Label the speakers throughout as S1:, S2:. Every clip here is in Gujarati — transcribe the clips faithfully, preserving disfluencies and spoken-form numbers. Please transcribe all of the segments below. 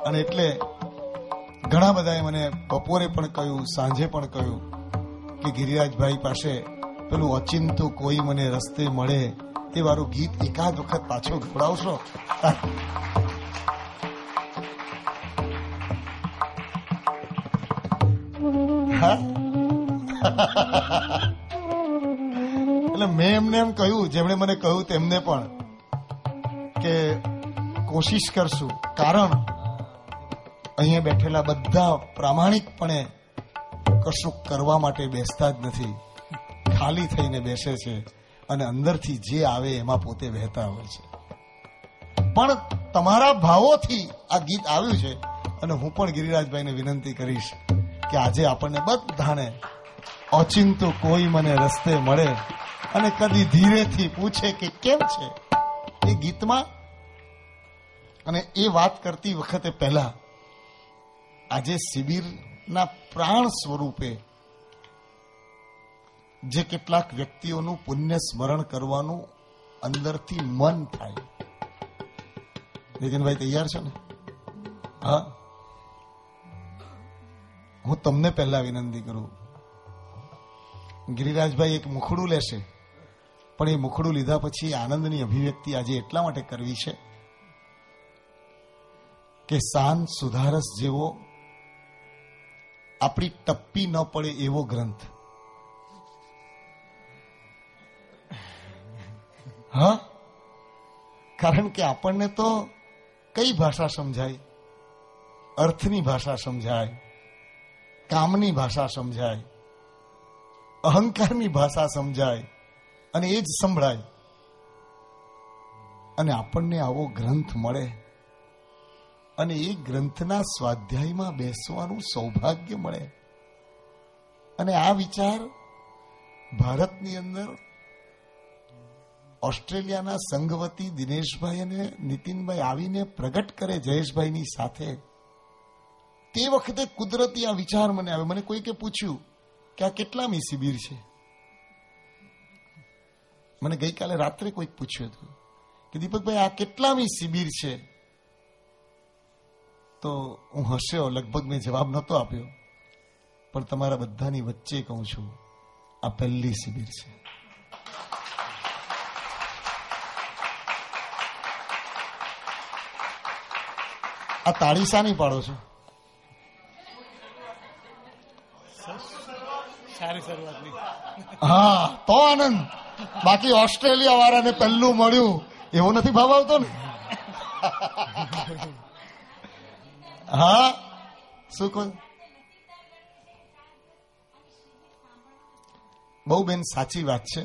S1: અને એટલે ઘણા બધાએ મને બપોરે પણ કહ્યું, સાંજે પણ કહ્યું કે ગિરિરાજભાઈ પાસે પેલું અચિંતું કોઈ મને રસ્તે મળે એ વાળું ગીત એકાદ વખત પાછો ગવડાવશો. એટલે મેં એમને એમ કહ્યું, જેમણે મને કહ્યું તેમને પણ, કે કોશિશ કરશું. કારણ અહીંયા બેઠેલા બધા પ્રામાણિકપણે કશું કરવા માટે બેસતા જ નથી, ખાલી થઈને બેસે છે અને અંદરથી જે આવે એમાં પોતે વહેતા હોય છે. પણ તમારા ભાવોથી આ ગીત આવ્યું છે અને હું પણ ગિરિરાજભાઈને વિનંતી કરીશ કે આજે આપણને બધાને ઓચિંતું કોઈ મને રસ્તે મળે અને કદી ધીરેથી પૂછે કે કેમ છે એ ગીતમાં. અને એ વાત કરતી વખતે પહેલા આજે શિબિરના પ્રાણ સ્વરૂપે જે કેટલાક વ્યક્તિઓનું પુણ્ય સ્મરણ કરવાનું અંદરથી મન થાય. નીતિનભાઈ તૈયાર છો ને? હા, હું તમને પહેલા વિનંતી કરું. ગિરિરાજભાઈ એક મુખડું લેશે, પણ એ મુખડું લીધા પછી આનંદની અભિવ્યક્તિ આજે એટલા માટે કરવી છે કે શાન સુધારસ જેવો આપણી ટપ્પી ન પડે એવો ગ્રંથ. હા, કારણ કે આપણને તો કઈ ભાષા સમજાય? અર્થની ભાષા સમજાય, કામની ભાષા સમજાય, અહંકારની ભાષા સમજાય અને એ જ સંભળાય. અને આપણને આવો ગ્રંથ મળે અને એ ગ્રંથના સ્વાધ્યાયમાં બેસવાનું સૌભાગ્ય મળે. અને આ વિચાર ભારતની અંદર ઓસ્ટ્રેલિયાના સંઘવતી દિનેશભાઈ અને નીતિનભાઈ આવીને પ્રગટ કરે જયેશભાઈની સાથે. તે વખતે કુદરતી આ વિચાર મને આવે. મને કોઈકે પૂછ્યું કે આ કેટલામી શિબિર છે? મને ગઈકાલે રાત્રે કોઈક પૂછ્યું હતું કે દીપકભાઈ આ કેટલામી શિબિર છે? તો હું હસ્યો, લગભગ મેં જવાબ નહોતો આપ્યો, પણ તમારા બધાની વચ્ચે કહું છું, આ પહેલી શિબિર છે. આ તાળી શાની પાડો છો? હા, તો આનંદ. બાકી ઓસ્ટ્રેલિયા વાળાને પહેલું મળ્યું એવો નથી ભાવ આવતો ને? હા, શું કહો? બહુ બેન સાચી વાત છે.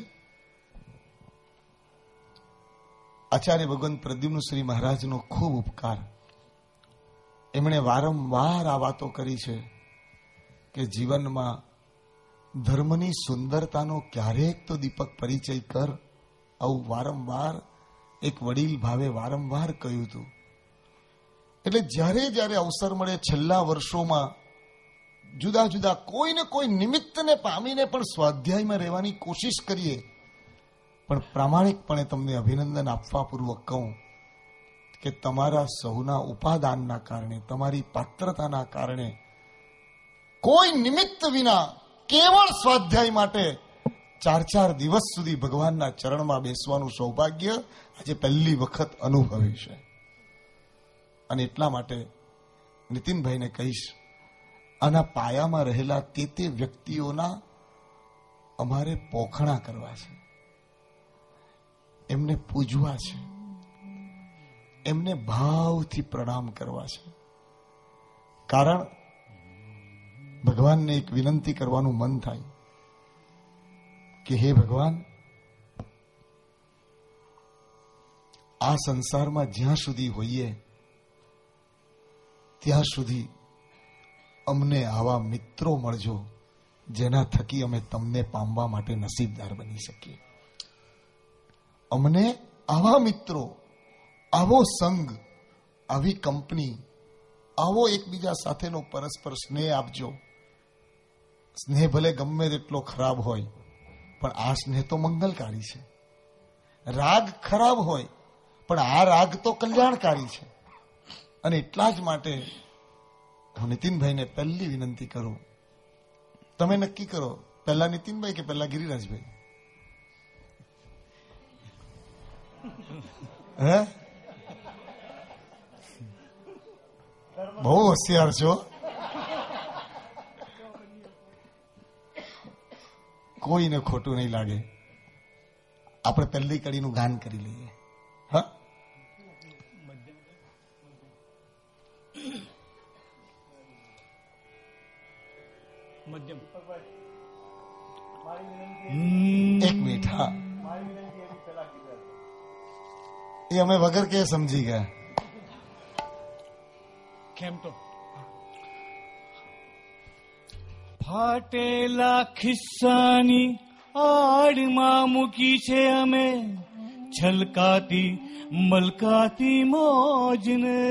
S1: આચાર્ય ભગવાન પ્રદ્યુમ્ન શ્રી મહારાજનો ખૂબ ઉપકાર. એમણે વારંવાર આ વાતો કરી છે કે જીવનમાં ધર્મની સુંદરતાનો ક્યારેક તો દીપક પરિચય કર. આવું વારંવાર એક વડીલ ભાવે વારંવાર કહ્યું હતું. એટલે જ્યારે જ્યારે અવસર મળે છેલ્લા વર્ષોમાં જુદા જુદા કોઈને કોઈ નિમિત્તને પામીને પણ સ્વાધ્યાયમાં રહેવાની કોશિશ કરીએ. પણ પ્રામાણિકપણે તમને અભિનંદન આપવા પૂર્વક કહું કે તમારા સૌના ઉપાદાનના કારણે, તમારી પાત્રતાના કારણે કોઈ નિમિત્ત વિના કેવળ સ્વાધ્યાય માટે ચાર ચાર દિવસ સુધી ભગવાનના ચરણમાં બેસવાનું સૌભાગ્ય આજે પહેલી વખત અનુભવ્યું છે. અને એટલા માટે નીતિનભાઈને કહીશ, આના પાયામાં રહેલા તે તે વ્યક્તિઓના અમારે પોખણા કરવા છે, એમને પૂજવા છે, એમને ભાવથી પ્રણામ કરવા છે. કારણ ભગવાનને એક વિનંતી કરવાનું મન થાય કે હે ભગવાન, આ સંસારમાં જ્યાં સુધી હોઈએ ત્યાં સુધી અમને આવા મિત્રો મળજો જેના થકી અમે તમને પામવા માટે નસીબદાર બની શકીએ. અમને આવા મિત્રો, આવો સંઘ, આવી કંપની, આવો એકબીજા સાથેનો પરસ્પર સ્નેહ આપજો. સ્નેહ ભલે ગમે તેટલો ખરાબ હોય, પણ આ સ્નેહ તો મંગલકારી છે. રાગ ખરાબ હોય, પણ આ રાગ તો કલ્યાણકારી છે. અને એટલા જ માટે હું નીતિનભાઈને પહેલી વિનંતી કરું, તમે નક્કી કરો પહેલા નીતિનભાઈ કે પહેલા ગિરિરાજભાઈ? હે, બહુ હોશિયાર છો. કોઈને ખોટું નહીં લાગે. આપણે પહેલી કડીનું ગાન કરી લઈએ. હા, એક મિનિટ. હા, એ અમે વગર કે સમજી ગયા.
S2: કેમ તો ફાટેલા ખિસ્સાની આડમાં મૂકી છે અમે છલકાતી મલકાતી મોજને.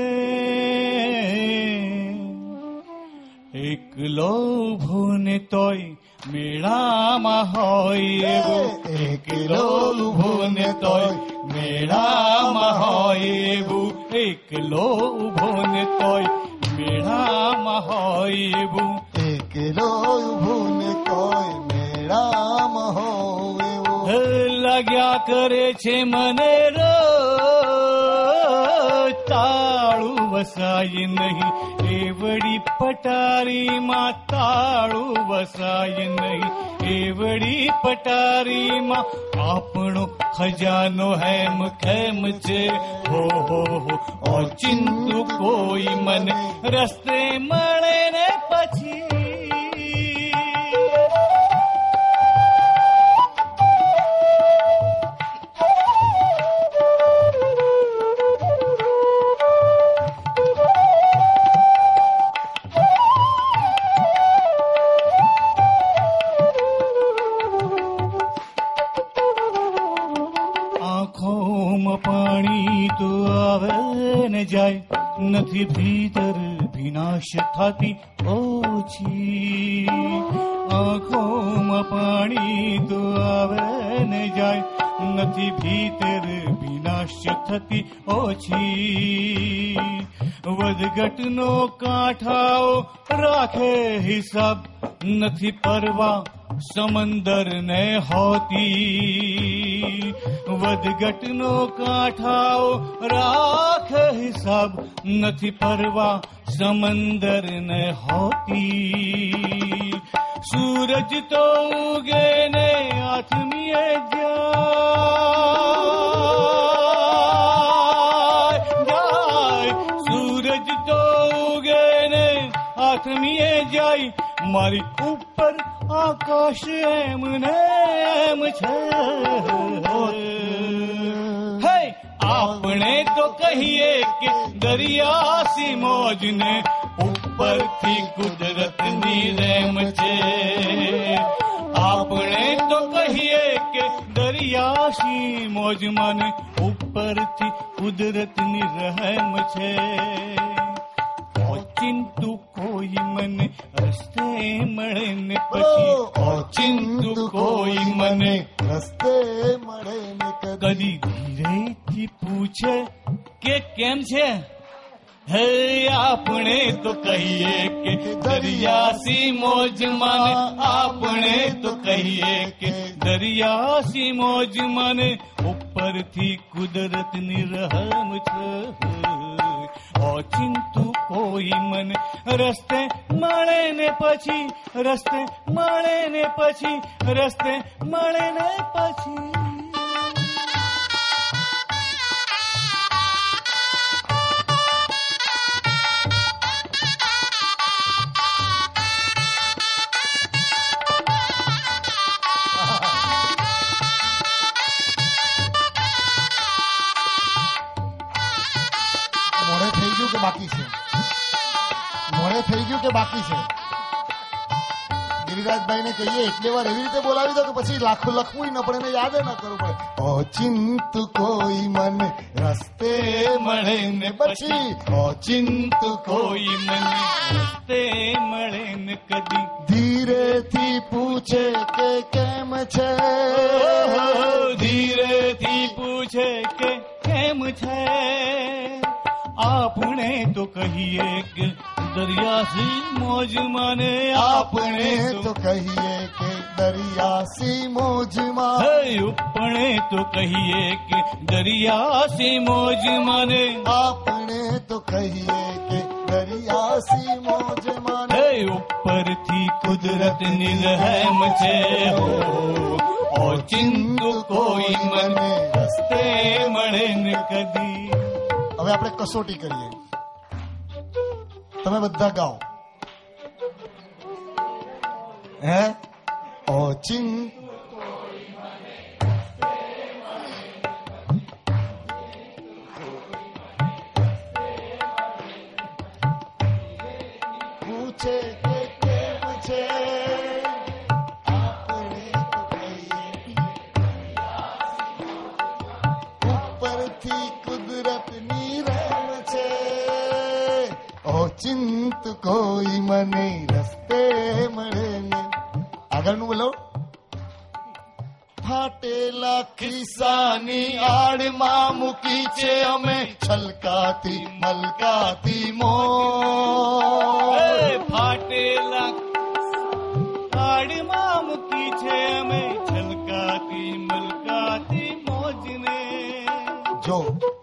S2: એકલો ભૂને તોય મેળામાં હોય એવો, એકલો ભૂને તોય મેળામાં હોય એવું, એકલો ઉભો ને તોય મેળામાં હોય એવું,
S1: એકલો ઉભો ને તોય મેળામાં હોય એવું.
S2: લાગ્યા કરે છે મને રોજ તાળું વસાય નહીં, એવડી પટારીમાં તાળું વસાય નહીં, એવડી પટારીમાં આપણો ખજાનો હેમ ખેમ છે. હો હો હો ઓચિંતુ કોઈ મને રસ્તે મળે ને પછી જાય નથી ભીતર વિનાશ થતી ઓછી. આંખોમાં પાણી તો આવે ને જાય નથી ભીતર વિનાશ થતી ઓછી. વધઘટનો કાંઠાઓ રાખે હિસાબ નથી પરવા સમંદર ને હોતી. વધઘટનો કાંઠાઓ રાખે હિસાબ નથી પરવા સમંદર ને હોતી. સૂરજ તો ઉગે ને આથમીએ જાય જાય, સૂરજ તો ઉગે ને આથમીએ જાય, મારી ઉપર આકાશ એમ ને એમ છે. હે આપણે તો કહીએ કે દરિયાસી મોજને ઉપરથી કુદરતની રહેમ છે. આપણે તો કહીએ કે દરિયાસી મોજ મને ઉપરથી કુદરતની રહેમ છે. ઓચિંતું કોઈ મને રસ્તે મળે ને પછી, ઓચિંતું કોઈ મને
S1: રસ્તે મળે ને
S2: કદી ધીરેથી પૂછે કે કેમ છે. હે આપણે તો કહીએ કે દરિયાસી મોજ મને, આપણે તો કહીએ કે દરિયાસી મોજ મને ઉપરથી કુદરતની રહેમ છે. ઓચિંતું કોઈ મને રસ્તે મળે ને પછી, રસ્તે મળે ને પછી, રસ્તે મળે ને પછી.
S1: બાકી છે, મોડે થઈ ગયું કે બાકી છે? ગિરિરાજભાઈ ને કહીએ એટલે વાર એવી રીતે બોલાવી દો કે પછી લાખો લખવું ન પડે ને યાદ ન કરવું પડે. ઓચિંતું કોઈ મને રસ્તે મળે ને પછી, ઓચિંતું કોઈ મને
S2: રસ્તે મળે ને કદી
S1: ધીરેથી પૂછે કે કેમ છે.
S2: ધીરેથી પૂછે કે કેમ છે. આપણે તો કહીએ કે દરિયાસી મોજ માને,
S1: આપણે તો કહીએ કે દરિયાસી મોજમાં,
S2: આપણે તો કહીએ કે દરિયાસી મોજ માને,
S1: આપણે તો કહીએ કે દરિયાસી મોજમાં,
S2: ઉપરથી કુદરતની રહેમ છે હો, ઓચિંતું કોઈ મને રસ્તે મળે ને કદી.
S1: હવે આપણે કસોટી કરીએ, તમે બધા ગાઓ. હે ઓચિંત પૂછે કે કેમ છે, આપણે તો કહીએ ઉપરથી કુદરતની રહેમ છે, ઓચિંત કોઈ મને રસ્તે મળે ને. આગળનું બોલો. ફાટેલા ખિસ્સાની આડમાં મૂકી છે અમે છલકાતી મલકાતી મોજ,
S2: ફાટેલા આડમાં મૂકી છે અમે છલકાતી મલકાતી મોજને.
S1: જો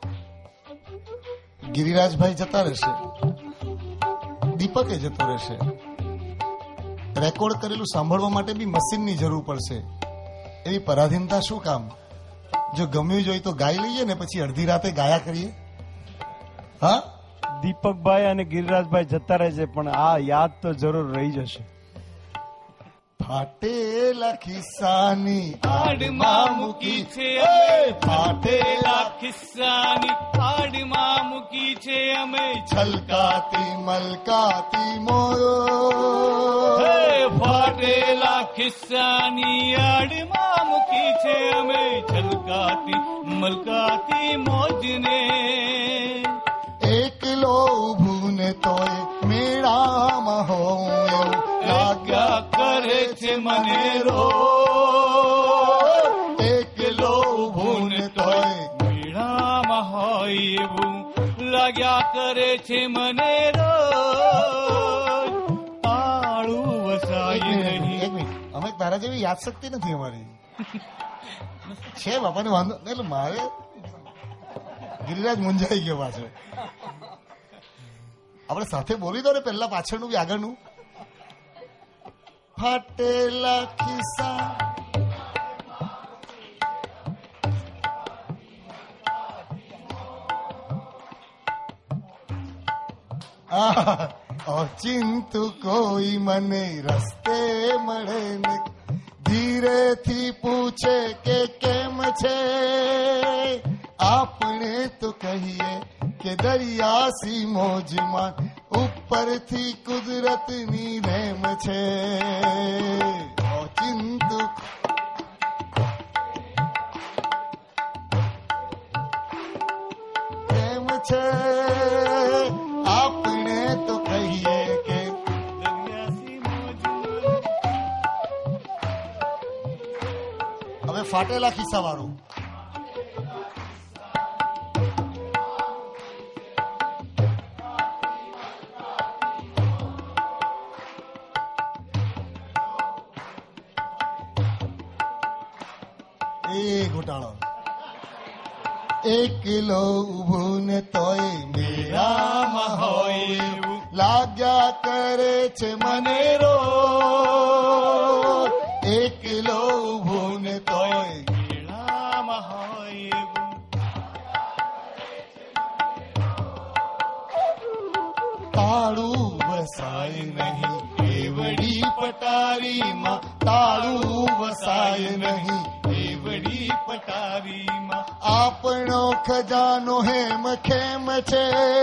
S1: ગિરિરાજભાઈ જતા રહેશે, દીપકે જતો રહેશે, રેકોર્ડ કરેલું સાંભળવા માટે બી મશીનની જરૂર પડશે. એવી પરાધીનતા શું કામ? જો ગમ્યું જ હોય તો ગાઈ લઈએ ને પછી અડધી રાતે ગાયા કરીએ. હા,
S3: દીપકભાઈ અને ગિરિરાજભાઈ જતા રહે છે, પણ આ યાદ તો જરૂર રહી જશે.
S1: ફાટેલા ખિસ્સાની
S2: આડમાં મૂકી છે, ફાટેલા ખિસ્સાની આડમાં મૂકી છે અમે
S1: છલકાતી મલકાતી મોજ,
S2: ફાટેલા ખિસ્સાની આડમાં મૂકી છે અમે છલકાતી મલકાતી મોજને.
S1: એકલો ઊભું ને તોય મેળામાં હોઉં એવું
S2: લાગ્યા કરે છે મને રો,
S1: એકલો ઊભું ને તોય
S2: મેળામાં હોય એવું લાગ્યા કરે છે મને રો. તાળું વસાય નહીં.
S1: એક મિનિટ, અમે તારા જેવી યાદશક્તિ નથી અમારી છે બાપાને વાંધો એટલે મારે ગિરિરાજ મુંજાઈ ગયો પાછો. આપણે સાથે બોલી દો ને, પહેલા પાછળનું બી આગળનું. ફાટેલા ખિસ્સા ઓચિંતુ કોઈ મને રસ્તે મળે ને, ધીરેથી પૂછે કે કેમ છે, આપણે તો કહીએ કે દરિયાસી મોજમાં, ઉપરથી કુદરતની રહેમ છે, ઓચિંતુ કેમ છે, આપણે તો કહીએ કે
S2: દરિયાસી મોજ.
S1: હવે ફાટેલા ખિસ્સા વાળું. એ ઘોટાળો. એકલો ઊભું ને તોય મેળામાં હોય એવું લાગ્યા કરે છે મને રો, એકલો ઊભું ને તોય
S2: મેળામાં હોય એવું
S1: તાળું વસાય નહીં, એવડી પટારીમાં તાળું વસાય નહીં,
S2: એવડી પટારીમાં
S1: આપણો ખજાનો હેમ ખેમ છે,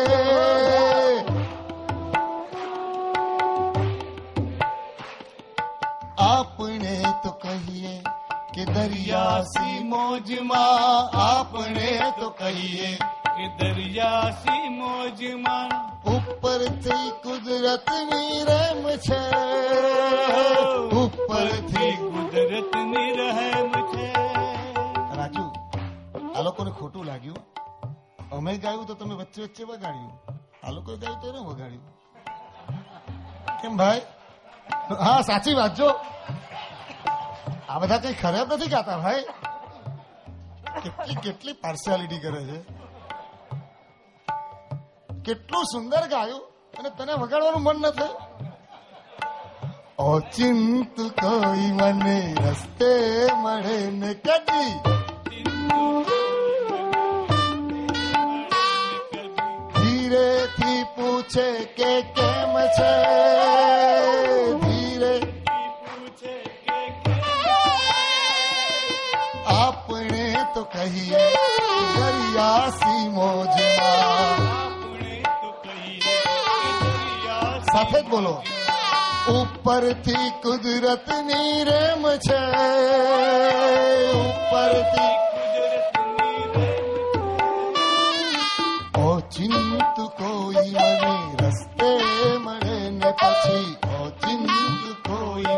S1: આપણે તો કહીએ કે દરિયાસી મોજમાં, આપણે તો કહીએ
S2: કે દરિયાસી મોજમાં,
S1: ઉપરથી કુદરતની રહેમ છે, ઉપરથી
S2: કુદરતની રહેમ છે.
S1: રાજુ, આ લોકોને ખોટું લાગ્યું, અમે ગાયું તો તમે વચ્ચે વચ્ચે વગાડ્યું. આ લોકો ગાયું તો એને વગાડ્યું કેમ ભાઈ? હા સાચી વાત. જો આ બધા કઈ ખરાબ નથી ગાતા ભાઈ. કેટલી કેટલી પાર્શિયાલિટી કરે છે. કેટલું સુંદર ગાયું અને તને વગાડવાનું મન ન થયું. ઓચિંત કોઈ મને રસ્તે મળે ને કદી ધીરેથી પૂછે કે કેમ છે, ધીરે આપણે તો કહીએ દરિયાસી મોજમાં. સાથે જ બોલો. ઉપરથી કુદરતની રેમ છે, ઉપરથી ઓચિંત કોઈ મને રસ્તે મળે ને પછી ઓચિંત કોઈ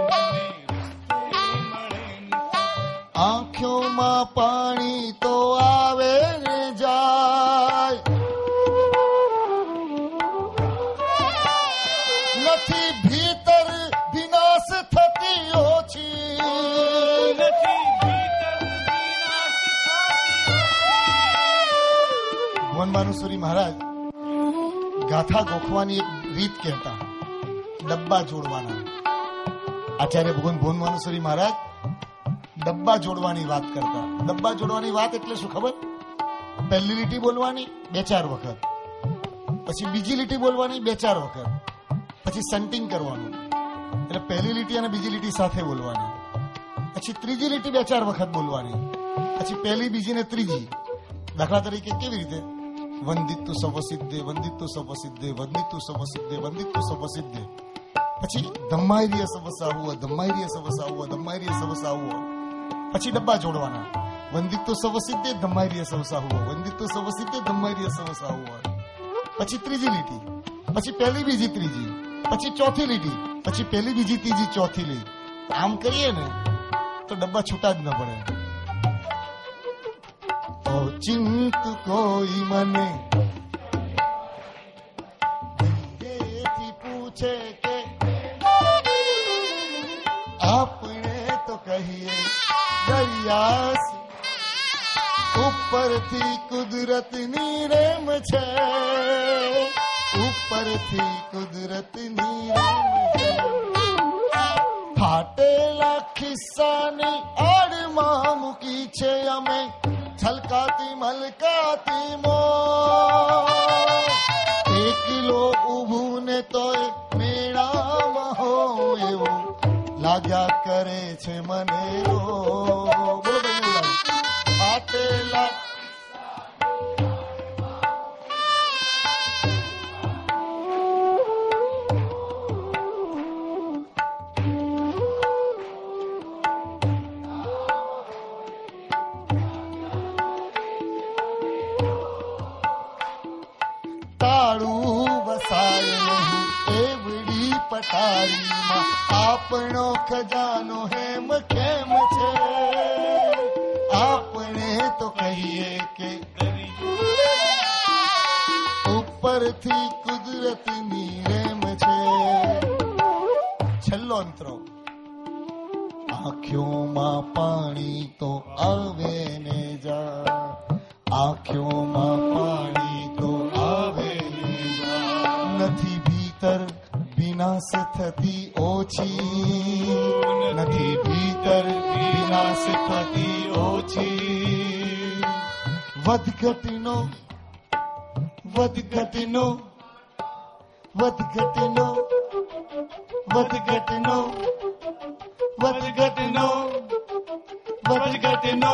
S1: આંખોમાં પાણી તો આવે ને જાય, નથી ભીતર વિનાશ થતી ઓછી, ભગવાન ભાનુસુરી મહારાજ ગાથા ગોખવાની એક રીત કહેતા, ડબ્બા જોડવાના. આચાર્ય ભગવાન ભુવન ભાનુસુરી મહારાજ ડબ્બા જોડવાની વાત કરતા. ડબ્બા જોડવાની વાત એટલે શું ખબર? પહેલી લીટી બોલવાની બે ચાર વખત, પછી બીજી લીટી બોલવાની બે ચાર વખત, પછી સંટિંગ કરવાનું. એટલે પહેલી લીટી અને બીજી લીટી સાથે બોલવાની, પછી ત્રીજી લીટી બે ચાર વખત બોલવાની, પછી પહેલી બીજી ને ત્રીજી. દાખલા તરીકે કેવી રીતે? વંદિતુ સવસિદ્ધે, વંદિતુ સવસિદ્ધે, વંદિતુ સવસિદ્ધે, વંદિતુ સવસિદ્ધે. પછી ધમ્માઈર્ય સવસાવું, ધમ્માઈર્ય સવસાવું, ધમ્માઈર્ય સવસાવું. પછી ડબ્બા જોડવાના. વંદિતુ સવસિદ્ધે, ધમ્માઈર્ય સવસાવું, વંદિતુ સવસિદ્ધે, ધમ્માઈર્ય સવસાવું. પછી ત્રીજી લીટી, પછી પહેલી બીજી ત્રીજી, પછી ચોથી લીટી, પછી પહેલી બીજી ત્રીજી ચોથી લીટી. આમ કરીએ ને તો ડબ્બા છૂટા જ ન પડે. ચિંત કોઈ મને ધીરેથી પૂછે કે આપણે તો કહીએ દરિયાસ, ઉપરથી કુદરતની રેમ છે, ઉપરથી કુદરતની રેમ છે. ફાટેલા ખિસ્સાની આડમાં મૂકી છે અમે છલકાતી મલકાતી મો. એકલો ઊભું ને તોય મેળામાં હો એવું લાગ્યા કરે છે મને. ફાટેલા પટારીમાં આપણો ખજાનો હેમ કેમ છે. આપણે તો કહીએ કે ઉપરથી કુદરતની રેમ છે. છેલ્લો અંતરો. આંખોમાં પાણી તો આવે ને જા, આંખોમાં પાણી તો આવે ને જા. નથી ભીતર વિનાશ થતી ઓછી, નથી ભીતર વિનાશ થતી ઓછી. વધઘટનો વધઘટનો વધઘટનો વધઘટનો વધઘટનો વધઘટનો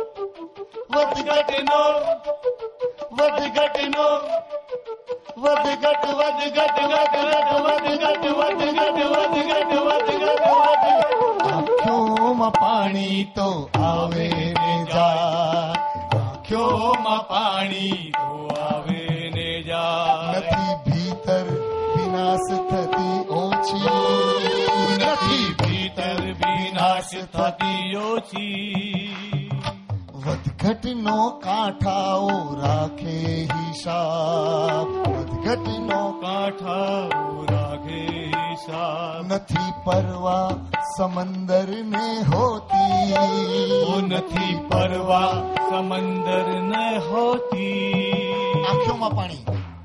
S1: વધઘટનો વધઘટનો વધઘટ વધઘટ વધઘટ વધઘટ વધઘટ વધઘટ વધઘટ. આંખોમાં પાણી તો આવે ને જા, આંખોમાં પાણી તો આવે ને જા. નથી ભીતર વિનાશ થતી ઓછી, નથી ભીતર વિનાશ થતી ઓછી. વધઘટ નો કાંઠાઓ રાખે હિસાબ, વધઘટ નો
S2: કાંઠાઓ રાખે હિસાબ,
S1: નથી પરવા સમંદર ને હોતી,
S2: ઓ નથી પરવા સમંદર ને હોતી.
S1: આંખોમાં પાણી.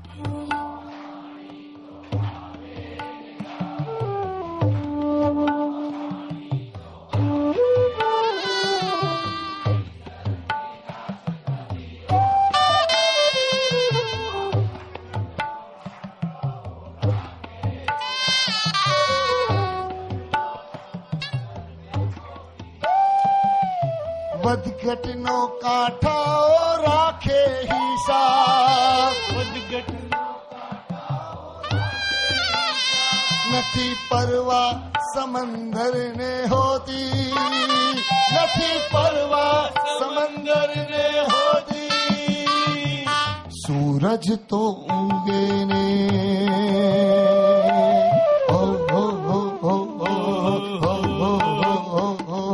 S1: વધઘટ નો કાંઠાઓ રાખે હિસાબ,
S2: વધઘટ
S1: નથી પરવા સમંદર ને હોતી, નથી પરવા સમંદર ને હોતી. સૂરજ તો ઉગે ને હો હો હો હો હો હો હો હો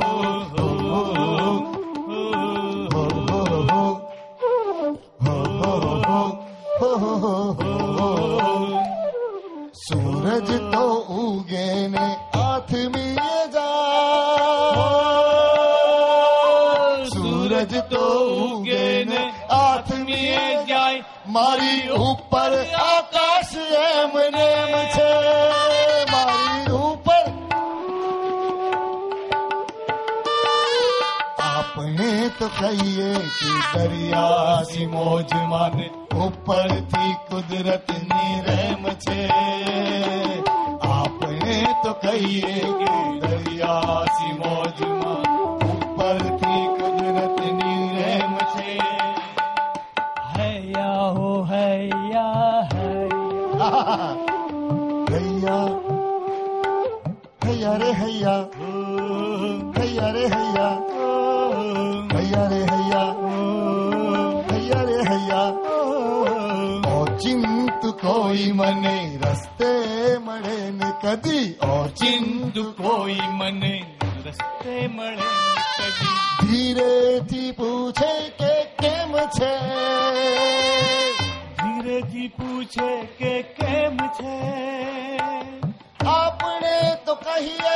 S1: सूरज तो उगे ने आथमीए जाए, सूरज तो उगे ने आथमीए जाए, मारी ऊपर आकाश एम नेम छे, मारी ऊपर आपने तो कहिए कि दरिया सी मौज माने ऊपर थी कुदरत नी रहम छे, आपने तो कहिए कि दरिया सी मौज माने ऊपर थी कुदरत नी रहम छे.
S3: हैया हो हैया हैया
S1: हैया हैया रे हैया, हैया रे हैया, हैया रे हैया, हैया रे हैया. ઓચિંત કોઈ મને રસ્તે મળે ને કદી,
S2: ચિંત કોઈ મને રસ્તે મળે કદી,
S1: ધીરેથી પૂછે કે કેમ છે,
S2: ધીરેથી પૂછે કે કેમ છે.
S1: આપણે તો કહીએ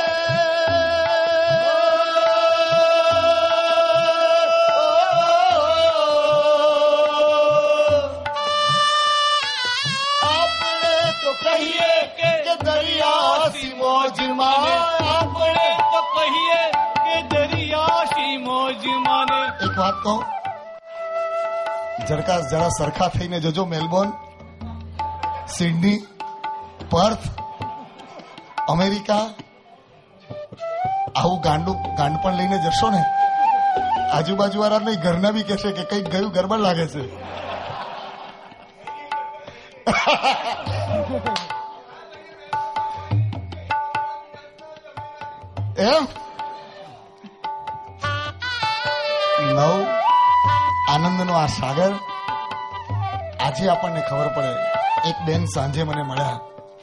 S1: કહીએ કે દરિયા સી મોજમાં,
S2: આપણે તો કહીએ કે દરિયા સી મોજ માને.
S1: એક વાત કહું, જડકા જરા સરખા થઈને જજો. મેલબોર્ન, સિડની, પર્થ, અમેરિકા, આવું ગાંડું ગાંડપણ લઈને જશો ને, આજુબાજુ વાળા નહીં ઘરના બી કહેશે કે કઈક ગયું ગરબડ લાગે છે. એમ નવ આનંદનો આ સાગર. આજે આપણને ખબર પડે, એક બેન સાંજે મને મળ્યા,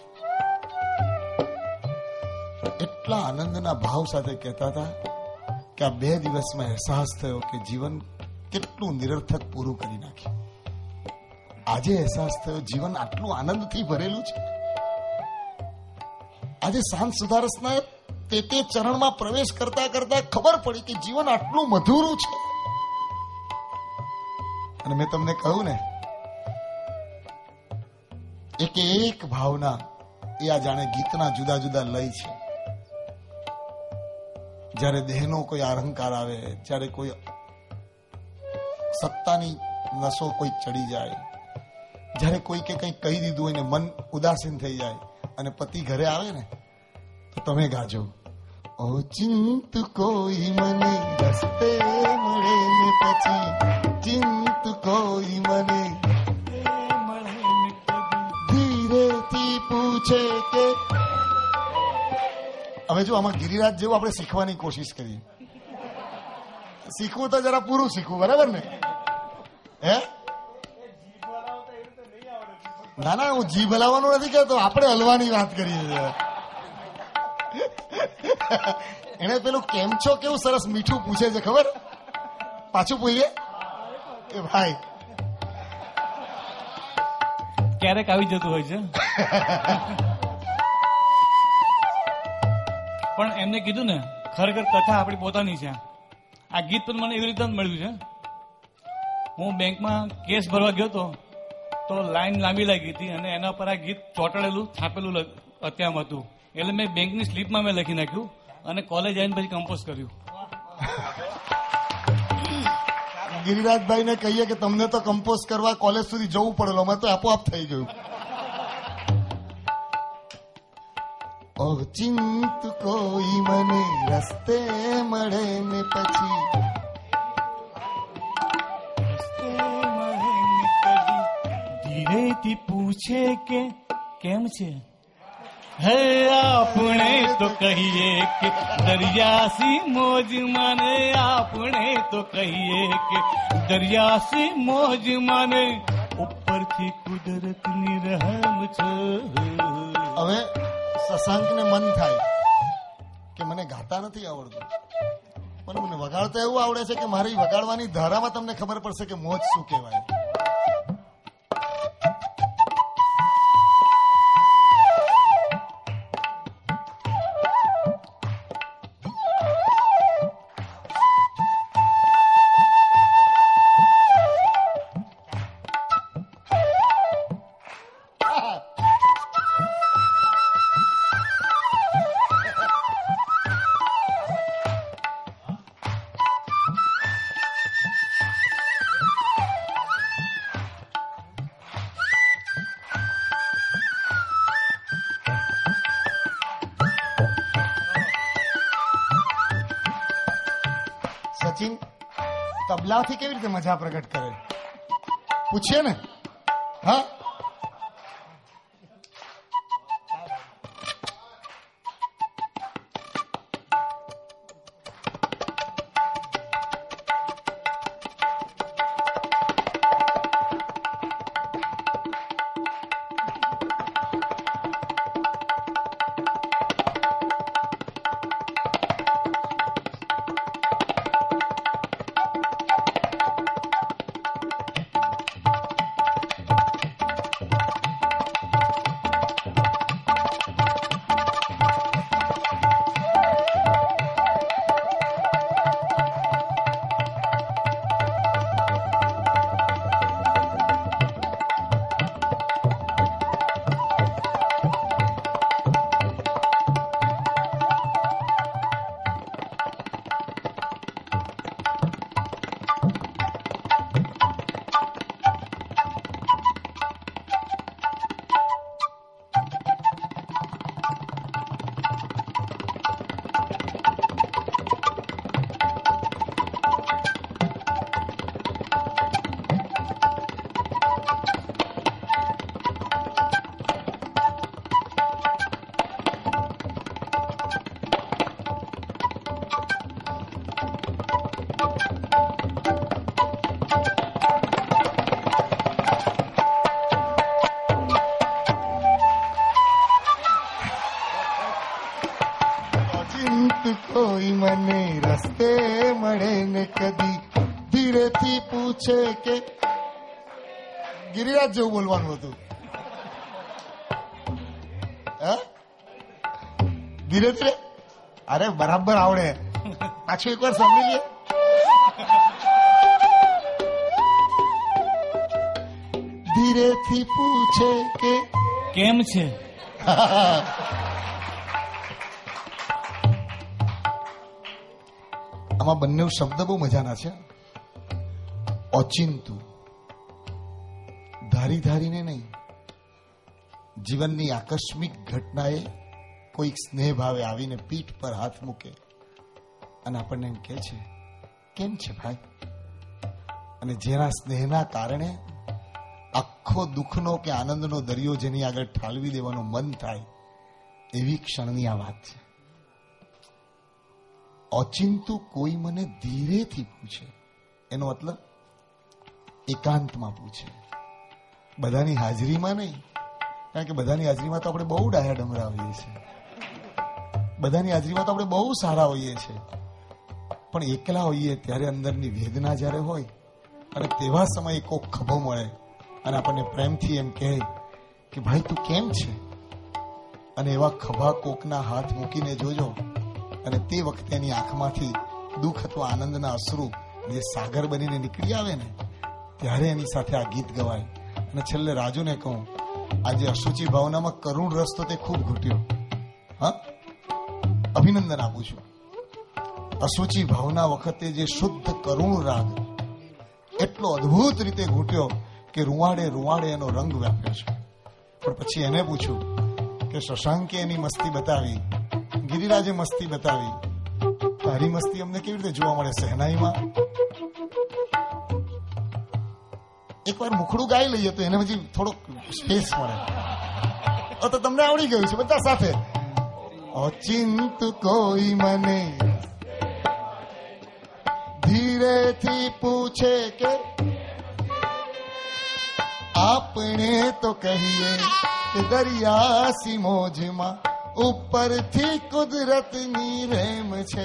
S1: એટલા આનંદના ભાવ સાથે કહેતા હતા કે આ બે દિવસમાં અહેસાસ થયો કે જીવન કેટલું નિરર્થક પૂરું કરી નાખ્યું. આજે અહેસાસ થયો જીવન આટલું આનંદથી ભરેલું છે. આજે સાંજ સુધારસના તે તે ચરણમાં પ્રવેશ કરતા કરતા ખબર પડી કે જીવન આટલું મધુરું છે. અને મેં તમને કહ્યું ને, એક એક ભાવના એ આ જાણે ગીતના જુદા જુદા લય છે. જ્યારે દેહનો કોઈ અહંકાર આવે, જ્યારે કોઈ સત્તાની નસો કોઈ ચડી જાય, જ્યારે કોઈ કે કંઈ કહી દીધું હોય ને મન ઉદાસીન થઈ જાય અને પતિ ઘરે આવે ને તો તમે ગાજો, ઓ ચિંત કોઈ મને રસ્તે મળે ને પછી, ચિંત કોઈ મને ધીરેથી પૂછે કે. હવે જો આમાં ગિરિરાજ જેવું આપણે શીખવાની કોશિશ કરીએ. શીખવું તો જરા પૂરું શીખવું, બરાબર ને? હે ના ના, હું જીભ હલાવવાનું નથી કહેતો, આપણે હલવાની વાત કરીએ છીએ. એને પેલું કેમ છો કેવું સરસ મીઠું પૂછે છે, ખબર? પાછું બોલીએ એ ભાઈ
S2: ક્યારેક આવી જતું હોય છે. પણ એમને કીધું ને ખરેખર કથા આપણી પોતાની છે. આ ગીત પણ મને એવી રીતે મળ્યું છે. હું બેંકમાં કેસ ભરવા ગયો હતો તો લાઈન લાંબી લાગી હતી અને એના પર આ ગીત ચોંટાડેલું છાપેલું અત્યારમાં હતું. એટલે મેં બેંકની સ્લીપમાં મેં લખી નાખ્યું અને કોલેજ આવીને પછી કમ્પોઝ કર્યું.
S1: ગિરિરાજભાઈ ને કહીએ કે તમને તો કમ્પોઝ કરવા કોલેજ સુધી જવું પડેલું, અમે તો આપોઆપ થઈ ગયું. ઓચિંત કોઈ મને રસ્તે મળે ને પછી
S2: ધીરેથી પૂછે કે કેમ છે, હે આપણે તો કહીએ કે દરિયાસી મોજ માને, આપણે તો કહીએ કે દરિયાસી મોજ માને, ઉપરથી કુદરતની રહેમ છે.
S1: હવે શશાંકને મન થાય કે મને ગાતા નથી આવડતું, પણ મને વગાડતા એવું આવડે છે કે મારી વગાડવાની ધારામાં તમને ખબર પડશે કે મોજ શું કહેવાય. સચિન તબલાથી કેવી રીતે મજા પ્રગટ કરે પૂછીએ ને? હા, કોઈ મને રસ્તે મળે ને કદી ધીરેથી પૂછે કે ગિરિરાજ જેવું બોલવાનું હતું. ધીરે ધીરે અરે બરાબર આવડે. પાછું એક વાર સાંભળી લઈએ. ધીરેથી પૂછે કે
S2: કેમ છે.
S1: આમાં બંને શબ્દ બહુ મજાના છે. ઓચિંતું, ધારી ધારીને નહીં, જીવનની આકસ્મિક ઘટનાએ કોઈક સ્નેહ ભાવે આવીને પીઠ પર હાથ મૂકે અને આપણને એમ કહે છે કેમ છે ભાઈ, અને જેના સ્નેહના કારણે આખો દુઃખનો કે આનંદનો દરિયો જેની આગળ ઠાલવી દેવાનું મન થાય એવી ક્ષણની આ વાત છે. ઓચિંતું કોઈ મને ધીરેથી પૂછે, એનો મતલબ એકાંતમાં પૂછે, બધાની હાજરીમાં નહીં. કારણ કે બધાની હાજરીમાં તો આપણે બહુ ડાયા ડમરા હોઈએ છીએ, બધાની હાજરીમાં તો આપણે બહુ સારા હોઈએ છીએ, પણ એકલા હોઈએ ત્યારે અંદરની વેદના જ્યારે હોય અને તેવા સમયે કોક ખભો મળે અને આપણને પ્રેમથી એમ કહે કે ભાઈ તું કેમ છે, અને એવા ખભા કોકના હાથ મૂકીને જોજો, અને તે વખતે એની આંખમાંથી દુઃખ અથવા આનંદના અશ્રુ જે સાગર બનીને નીકળી આવે ને, ત્યારે એની સાથે આ ગીત ગવાય. અને છેલ્લે રાજુને કહું, આજે અશુચિ ભાવનામાં કરુણ રસ તો તે ખૂબ ઘૂટ્યો. હા, અભિનંદન આપું છું. અશુચિ ભાવના વખતે જે શુદ્ધ કરુણ રાગ એટલો અદભુત રીતે ઘૂંટ્યો કે રૂવાડે રૂવાડે એનો રંગ વ્યાપ્યો છે. પણ પછી એને પૂછ્યું કે શશાંકે એની મસ્તી બતાવી, ગિરિરાજે મસ્તી બતાવી, તારી મસ્તી અમને કેવી રીતે જોવા મળે સહેનાઈમાં? એકવાર મુખડું ગાઈ લઈએ તો એને પછી થોડોક સ્પેસ મળે. તો તમને આવડી ગયું છે બધા સાથે. અચિંત કોઈ મને ધીરેથી પૂછે કે આપણે તો કહીએ કે દરિયાસી મોજમાં ઉપરથી કુદરતની રેમ છે.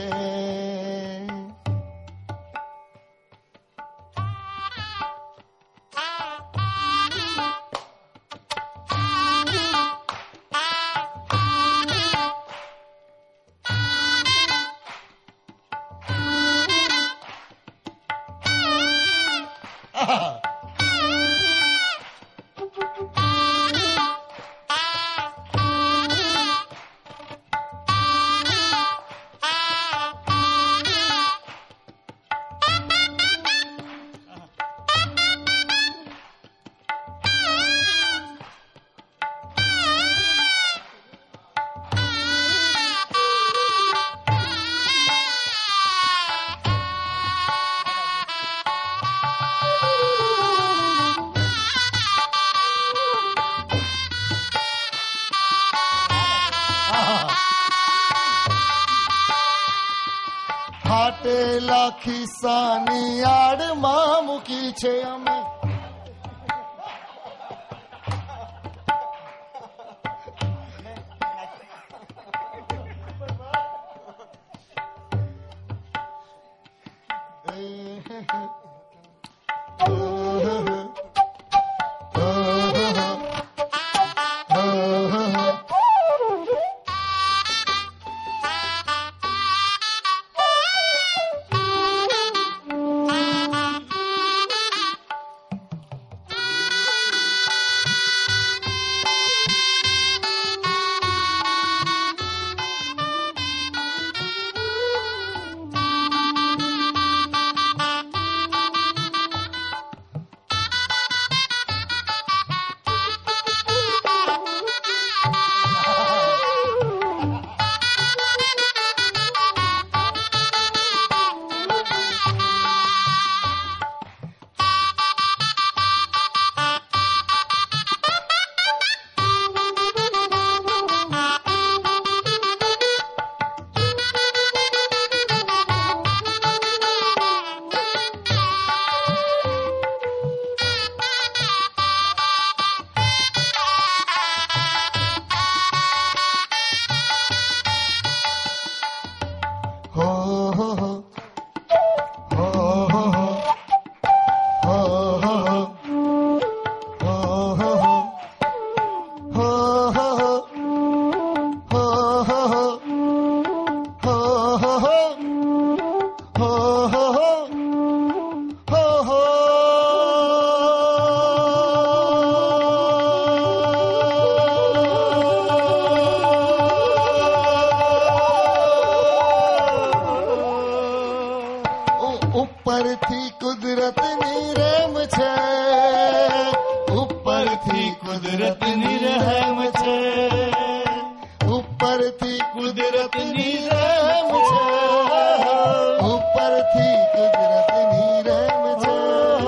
S1: ફાટેલા ખિસ્સાની આડમાં મૂકી છે અમે. ઉપરથી કુદરતની રેમ છે, ઉપરથી કુદરતની રહેમ છે, ઉપરથી કુદરતની રેમ છે, ઉપરથી કુદરતની રેમ છે.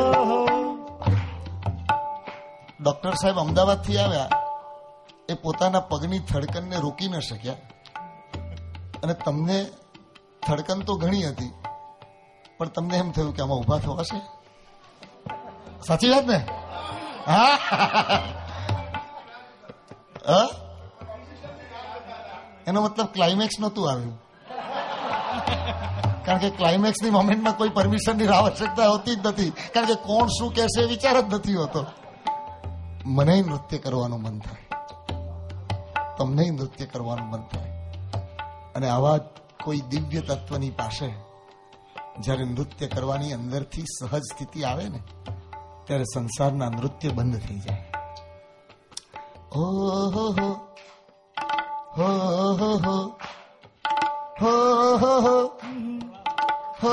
S1: ડોક્ટર સાહેબ અમદાવાદ થી આવ્યા, એ પોતાના પગની ધડકનને રોકી ન શક્યા, અને તમને ધડકન તો ઘણી હતી, પણ તમને એમ થયું કે આમાં ઉભા થવા છે. સાચી વાત ને? હા, એનો મતલબ ક્લાઇમેક્સ નહોતું આવ્યું. કારણ કે ક્લાઇમેક્સની મોમેન્ટમાં કોઈ પરમિશનની આવશ્યકતા હોતી જ નથી, કારણ કે કોણ શું કહેશે વિચાર જ નથી હોતો. મને નૃત્ય કરવાનું મન થાય, તમને નૃત્ય કરવાનું મન થાય, અને આવા કોઈ દિવ્ય તત્વની પાસે જયારે નૃત્ય કરવાની અંદરથી સહજ સ્થિતિ આવે ને, ત્યારે સંસારના નૃત્ય બંધ થઈ જાય. ઓહો હો હો હો હો હો હો હો હો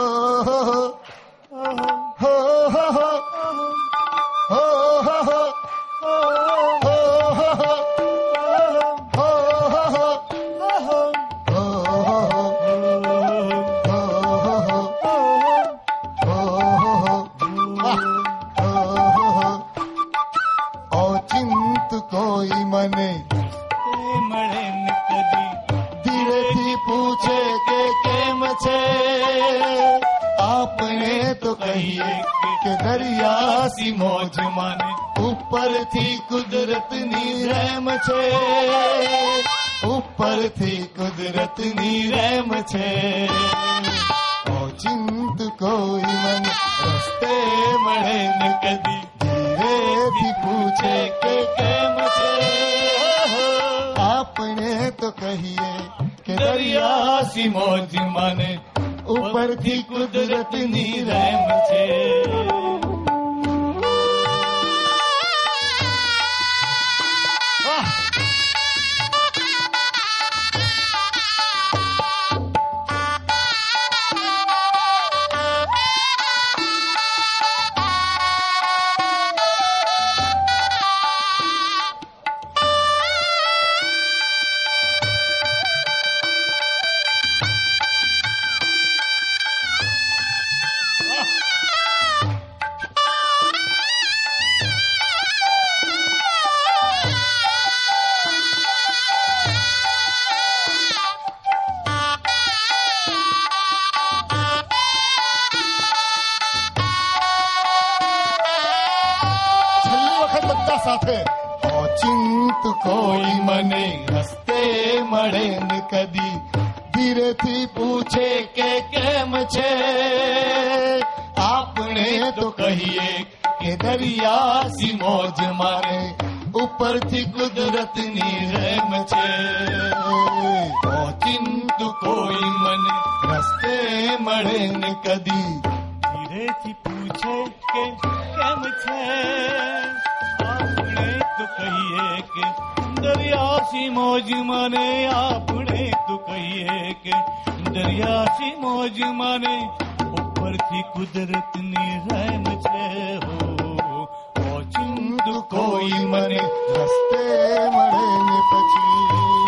S1: ઓચિંત કોઈ મને
S2: મળે ને કદી
S1: ધીરેથી પૂછે કે કેમ છે, આપણે તો કહીએ કે દરિયાસી મોજ માને, ઉપરથી કુદરતની રહેમ છે, ઉપરથી કુદરતની રહેમ છે. ઓચિંત કોઈ મને રસ્તે મળે ને કદી ધીરેથી પૂછે કે કેમ છે, આપણે તો કહીએ કે દરિયાસી મોજ માને, ઉપરથી કુદરતની રહેમ છે. સાથે ઓચિંત કોઈ મને રસ્તે મળે ને કદી ધીરેથી પૂછે કે કેમ છે, આપણે તો કહીએ કે દરિયાસી મોજ મારે, ઉપરથી કુદરતની રહેમ છે. ઓચિંત કોઈ મને રસ્તે મળે ને કદી
S2: ધીરેથી પૂછે કે કેમ છે, આપણે તો કહીએ કે દરિયાસી મોજ માને, આપણે તો કહીએ કે દરિયાસી મોજ માને, ઉપરથી કુદરતની રહેમ છે. હો ઓચિંત કોઈ મને
S1: રસ્તે મળે ને પછી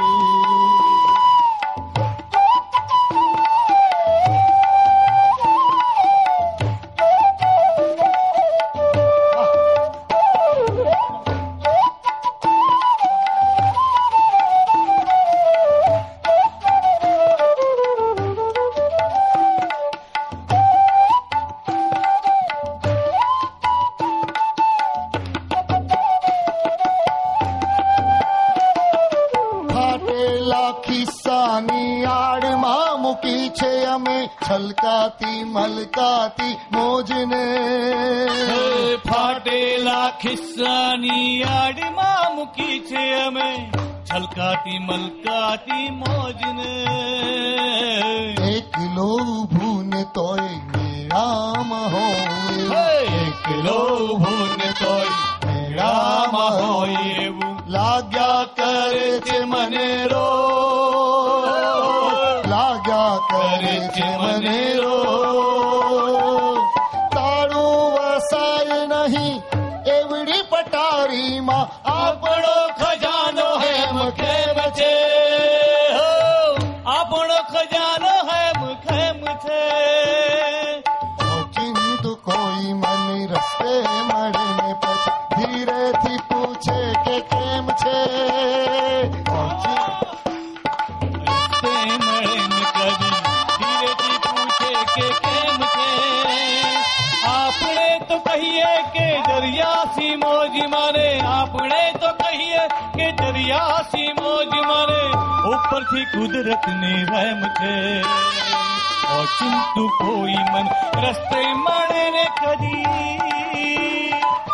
S1: ખિસ્સાની આડમાં મૂકી છે અમે છલકાતી મલકાતી મોજને,
S2: ફાટેલા ખિસ્સાની આડમાં મૂકી છે અમે છલકાતી મલકાતી મોજને.
S1: એકલો ઊભું ને તોય મેળામાં હોય,
S2: એકલો ઊભું ને તોય મેળામાં હોય એવું
S1: લાગ્યા કરે છે મને રો, લાગ્યા કરે છે મને રો. તારું વસાય નહીં એવડી પટારીમાં આપણો ખજાનો હેમ ખેમ છે,
S2: આપણો ખજાનો હેમ ખેમ છે.
S1: ઓચિંત કોઈ મને રસ્તે મળે ને પછી ધીરેથી પૂછે કે કેમ છે,
S2: રસ્તે મળે ને કદી ધીરેથી પૂછે કે કેમ છે, આપણે તો કહીએ કે દરિયાસી મોજ મારે, આપણે તો કહીએ કે દરિયાસી મોજ મારે, ઉપર ઉપરથી કુદરતની રહેમ છે. ઓચિંતું કોઈ મન રસ્તે મળે ને કદી.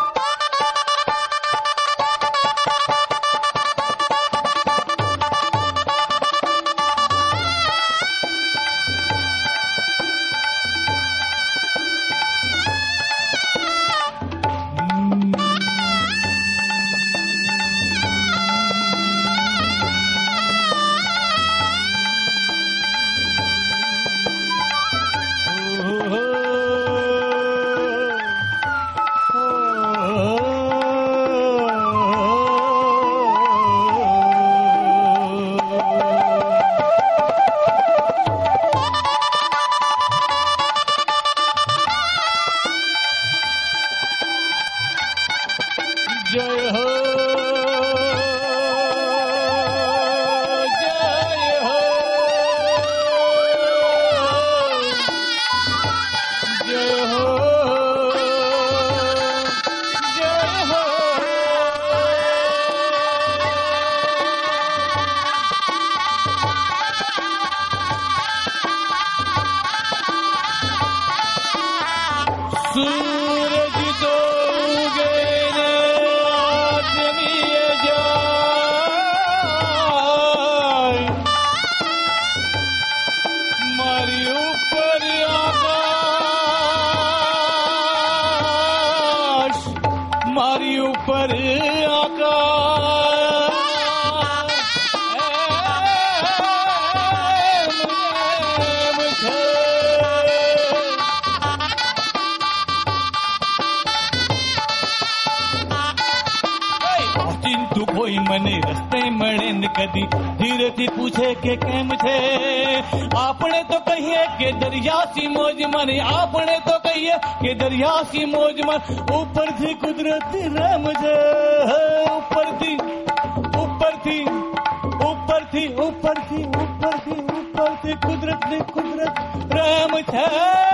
S2: મને રસ્તે મળે ને કદી ધીરેથી પૂછે કે કેમ છે. આપણે તો કહીએ કે દરિયાસી મોજમાં, આપણે તો કહીએ કે દરિયાસી મોજમાં. ઉપરથી કુદરતી રહેમ છે. ઉપરથી ઉપરથી ઉપરથી ઉપરથી ઉપરથી ઉપરથી કુદરતની કુદરત રહેમ છે.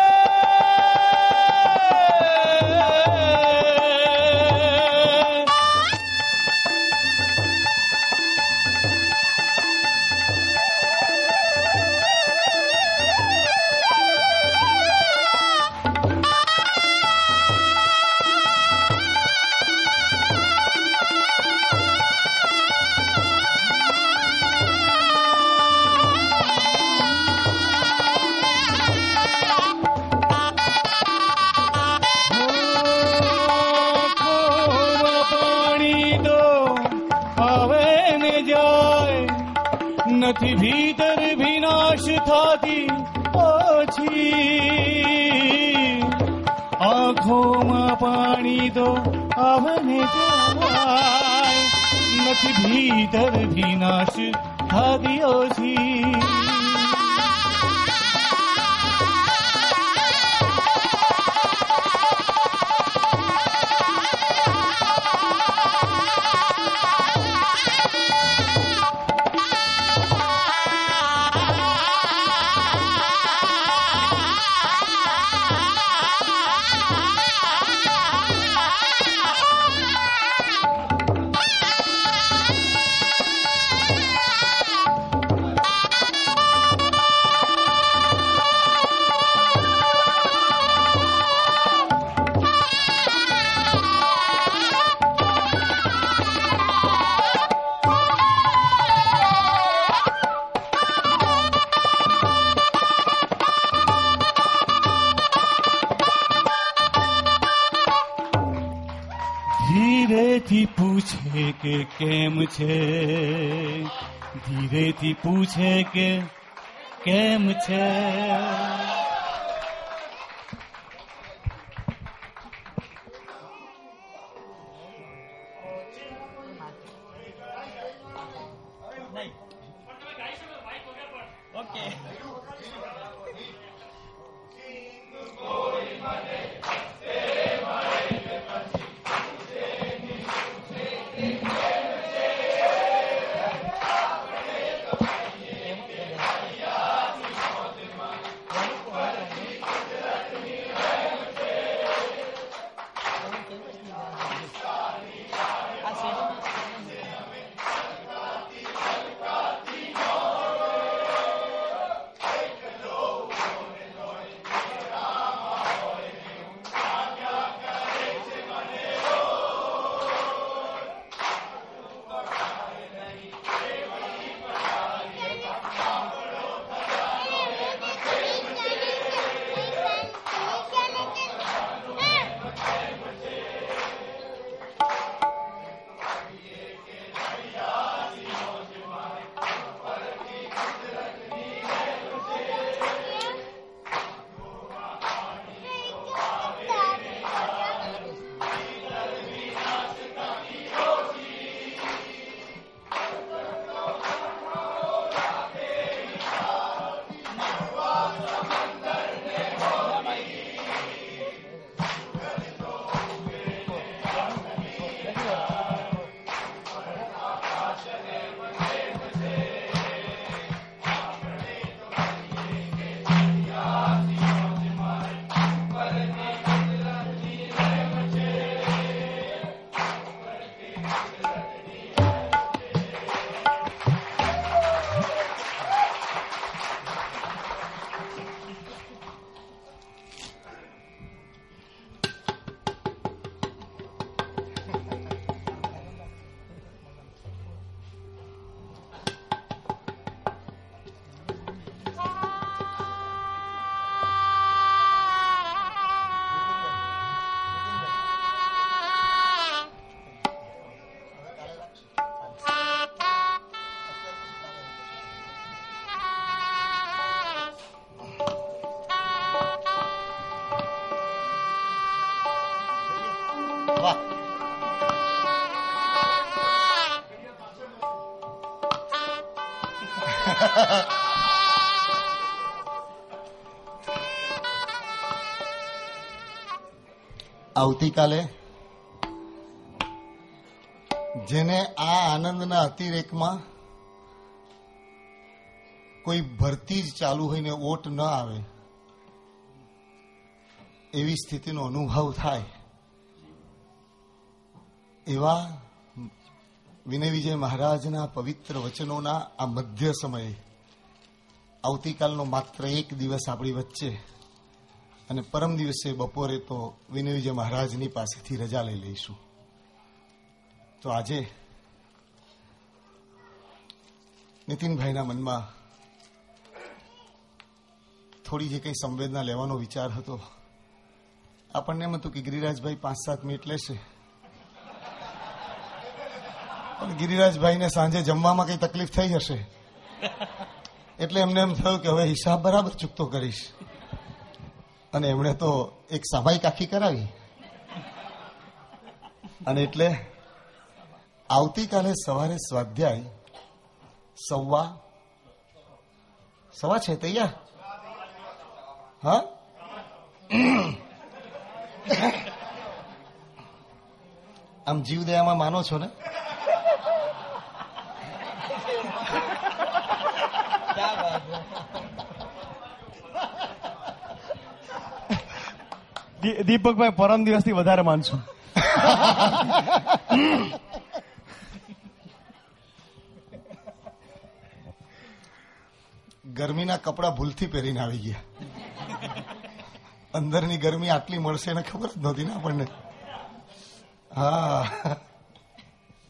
S2: નથી ભીતર વિનાશ થાતી ઓછી. આંખોમાં પાણી તો આવને જાય. નથી ભીતર વિનાશ થાતી ઓછી. ધીરેથી પૂછે કે કેમ છે. ધીરેથી પૂછે કે કેમ છે.
S1: આવતીકાલે જેને આ આનંદના અતિરેકમાં કોઈ ભરતી જ ચાલુ હોય ને ઓટ ન આવે એવી સ્થિતિનો અનુભવ થાય એવા વિનય વિજય મહારાજના પવિત્ર વચનોના આ મધ્ય સમયે આવતીકાલનો માત્ર એક દિવસ આપણી વચ્ચે અને પરમ દિવસે બપોરે તો વિનય વિજય મહારાજની પાસેથી રજા લઈ લઈશું. તો આજે નીતિનભાઈના મનમાં થોડી જે કંઈ સંવેદના લેવાનો વિચાર હતો. આપણને એમ હતું કે ગિરિરાજભાઈ પાંચ સાત મિનિટ લેશે, પણ ગિરિરાજભાઈને સાંજે જમવામાં કઈ તકલીફ થઈ હશે એટલે એમને એમ થયું કે હવે હિસાબ બરાબર ચૂકતો કરીશ, અને એમણે તો એક સામાયિક આખી કરાવી. અને એટલે આવતીકાલે સવારે સ્વાધ્યાય સવા સવા છે તૈયાર? હા, આમ જીવદયામાં માનો છો ને?
S3: દીપકભાઈ પરમ દિવસથી વધારે માનશું.
S1: ગરમીના કપડા ભૂલથી પહેરીને આવી ગયા. અંદરની ગરમી આટલી મળશે ને ખબર જ નહોતી ને આપણને. હા,